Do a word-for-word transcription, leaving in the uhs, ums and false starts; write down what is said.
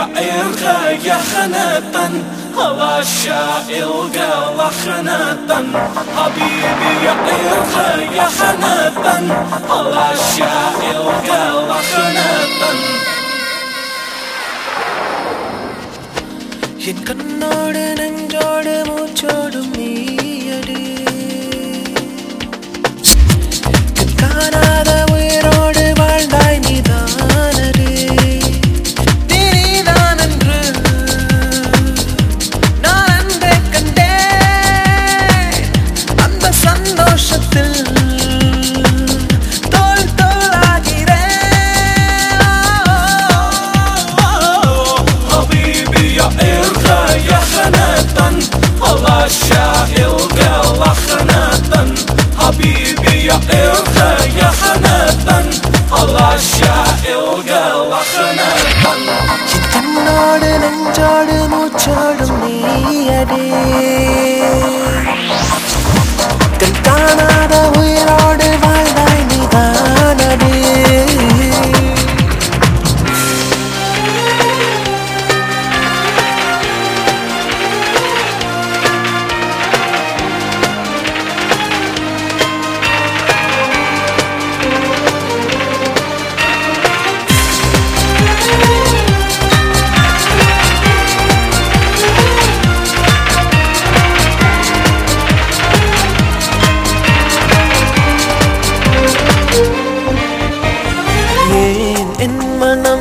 إرغى يا خناطا هلا الشائل قال خناطا حبيبي يا إرغى يا خناطا هلا الشائل قال خناطا என் கண்ணோடு நெஞ்சோடு மூச்சோடும் நீயடி காணாத உயிரோடு வாழ்ந்தாய் நீதானடி நீதான் என்று நான் அன்பே கண்டேன் அந்த சந்தோஷத்தில் தோல் தோலாகிறேன் حبيبي يا إرغى يا خناطا الله الشائل قال خناطا حبيبي يا إرغى يا خناطا الله الشائل قال خناطا கண்ணோடு நெஞ்சோடு மூச்சோடும் நீயடி கண் காணாத உயிரோடு வாழ்ந்தாய் நீதானடி என் மனம்